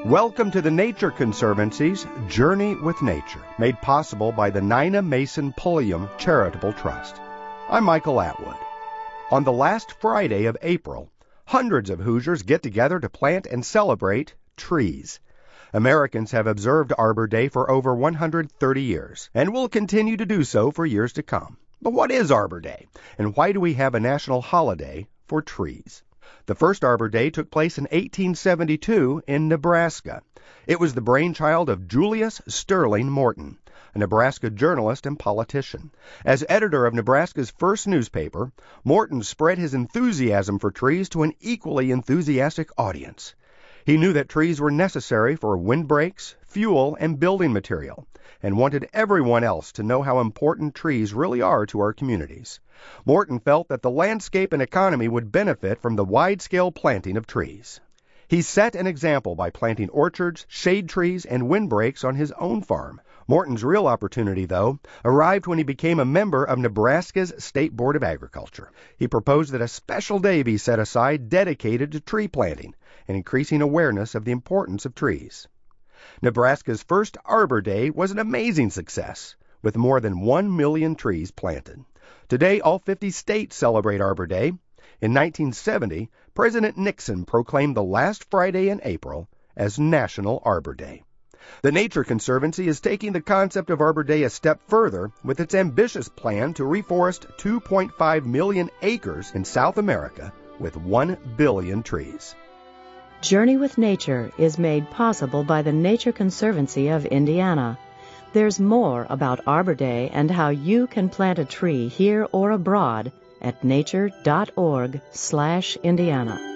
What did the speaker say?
Welcome to the Nature Conservancy's Journey with Nature, made possible by the Nina Mason Pulliam Charitable Trust. I'm Michael Atwood. On the last Friday of April, hundreds of Hoosiers get together to plant and celebrate trees. Americans have observed Arbor Day for over 130 years, and will continue to do so for years to come. But what is Arbor Day, and why do we have a national holiday for trees? The first Arbor Day took place in 1872 in Nebraska. It was the brainchild of Julius Sterling Morton, a Nebraska journalist and politician. As editor of Nebraska's first newspaper, Morton spread his enthusiasm for trees to an equally enthusiastic audience. He knew that trees were necessary for windbreaks, fuel, and building material, and wanted everyone else to know how important trees really are to our communities. Morton felt that the landscape and economy would benefit from the wide-scale planting of trees. He set an example by planting orchards, shade trees, and windbreaks on his own farm. Morton's real opportunity, though, arrived when he became a member of Nebraska's State Board of Agriculture. He proposed that a special day be set aside dedicated to tree planting and increasing awareness of the importance of trees. Nebraska's first Arbor Day was an amazing success, with more than 1 million trees planted. Today, all 50 states celebrate Arbor Day. In 1970, President Nixon proclaimed the last Friday in April as National Arbor Day. The Nature Conservancy is taking the concept of Arbor Day a step further with its ambitious plan to reforest 2.5 million acres in South America with 1 billion trees. Journey with Nature is made possible by the Nature Conservancy of Indiana. There's more about Arbor Day and how you can plant a tree here or abroad at nature.org/Indiana.